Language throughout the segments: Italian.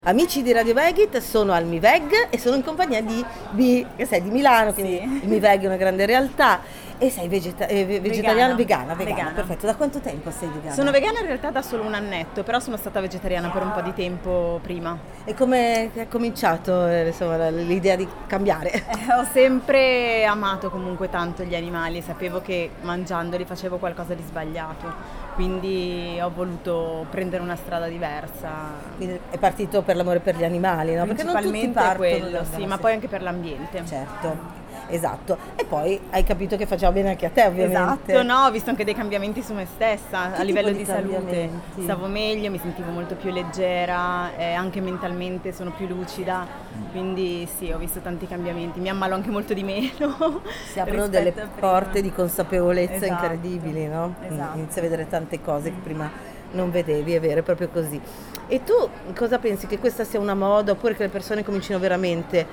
Amici di Radio Vegit, sono al MiVeg e sono in compagnia di che sei di Milano, quindi Sì. il MiVeg è una grande realtà e sei vegetariana, vegana, Vegana. perfetto. Da quanto tempo sei vegana? Sono vegana in realtà da solo un annetto, però sono stata vegetariana per un po' di tempo prima. E come è cominciato l'idea di cambiare? Ho sempre amato comunque tanto gli animali e sapevo che mangiandoli facevo qualcosa di sbagliato, quindi ho voluto prendere una strada diversa. Quindi è partito per l'amore per gli animali, no? Perché non tutti Principalmente partono quello, da- sì, da- ma poi anche per l'ambiente. Certo, esatto. E poi hai capito che faceva bene anche a te, ovviamente. Esatto, no, ho visto anche dei cambiamenti su me stessa a livello tipo di di salute. cambiamenti? Stavo meglio, mi sentivo molto più leggera, anche mentalmente sono più lucida, quindi sì, ho visto tanti cambiamenti. Mi ammalo anche molto di meno. Si aprono delle rispetto a prima. porte di consapevolezza Esatto. incredibili, no? Esatto. Inizi a vedere tante cose che prima non vedevi, è vero, è proprio così. E tu cosa pensi? Che questa sia una moda oppure che le persone comincino veramente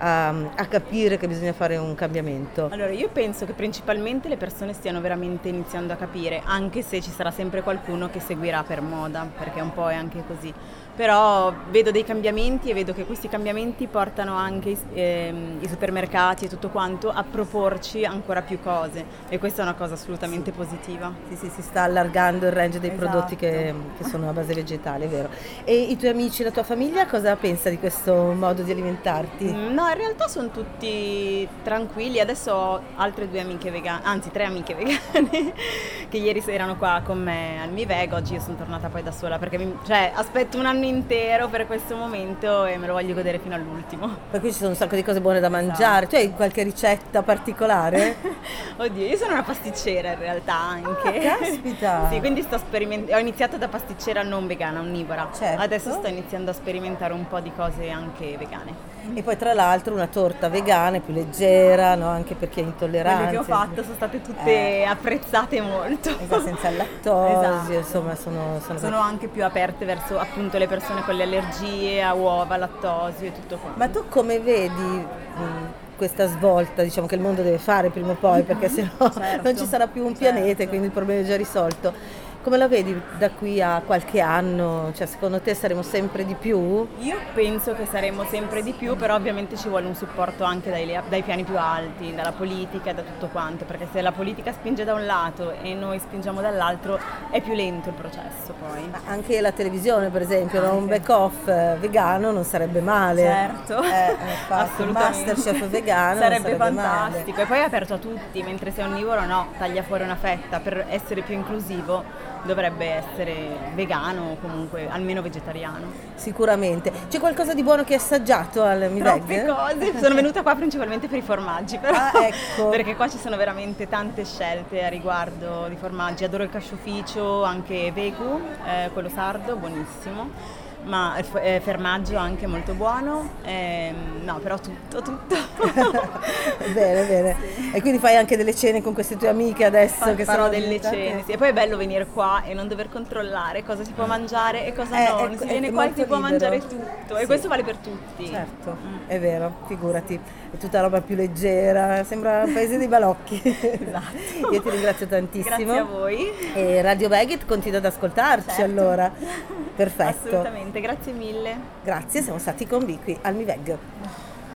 a capire che bisogna fare un cambiamento? Allora, io penso che principalmente le persone stiano veramente iniziando a capire, anche se ci sarà sempre qualcuno che seguirà per moda, perché un po' è anche così. Però vedo dei cambiamenti e vedo che questi cambiamenti portano anche i supermercati e tutto quanto a proporci ancora più cose e questa è una cosa assolutamente positiva. Sì, si sta allargando il range dei Esatto. prodotti che sono a base vegetale, è vero. E i tuoi amici, la tua famiglia cosa pensa di questo modo di alimentarti? No, in realtà sono tutti tranquilli. Adesso ho altre 2 amiche vegane, anzi 3 amiche vegane che ieri erano qua con me al MiVeg. Oggi io sono tornata poi da sola perché aspetto un anno intero per questo momento e me lo voglio godere fino all'ultimo. Per cui ci sono un sacco di cose buone da mangiare. Tu hai qualche ricetta particolare? Oddio, io sono una pasticcera in realtà anche. Ah, caspita! Sì, quindi ho iniziato da pasticcera non vegana, onnivora. Certo. Adesso sto iniziando a sperimentare un po' di cose anche vegane. E poi tra l'altro una torta vegana è più leggera, no? Anche per chi è intollerante. Quelle che ho fatto sono state tutte apprezzate molto. Esatto, senza il lattosio, Esatto. insomma Sono anche più aperte verso appunto le persone con le allergie a uova, lattosio e tutto quanto. Ma tu come vedi questa svolta, diciamo, che il mondo deve fare prima o poi, perché sennò Certo, non ci sarà più un pianeta e quindi il problema è già risolto. Come la vedi da qui a qualche anno? Cioè, secondo te saremo sempre di più? Io penso che saremo sempre di più, però ovviamente ci vuole un supporto anche dai piani più alti, dalla politica e da tutto quanto, perché se la politica spinge da un lato e noi spingiamo dall'altro è più lento il processo poi. Ma anche la televisione, per esempio, no? Un bake-off vegano non sarebbe male. Certo, Infatti, un Masterchef vegano sarebbe non sarebbe fantastico. male. E poi è aperto a tutti, mentre se è onnivoro no, taglia fuori una fetta. Per essere più inclusivo dovrebbe essere vegano o comunque almeno vegetariano. Sicuramente. C'è qualcosa di buono che hai assaggiato al Troppe MiVeg? cose, sono venuta qua principalmente per i formaggi però, Ecco. perché qua ci sono veramente tante scelte a riguardo di formaggi. Adoro il casciuficio, anche vegu, quello sardo, buonissimo. Ma formaggio anche molto buono, no però tutto. Bene, bene. Sì. E quindi fai anche delle cene con queste tue amiche adesso che Farò sono delle diventate- cene, sì. E poi è bello venire qua e non dover controllare cosa si può mangiare e cosa no. ecco, Si viene è qua e molto si può libero. mangiare tutto Sì. e questo vale per tutti. Certo, è vero, figurati, è tutta roba più leggera, sembra un paese dei balocchi. Esatto. Io ti ringrazio tantissimo. Grazie a voi. E Radio Vegit continua ad ascoltarci, Certo. allora. Perfetto. Assolutamente, grazie mille. Grazie, siamo stati con Vi qui al MiVeg.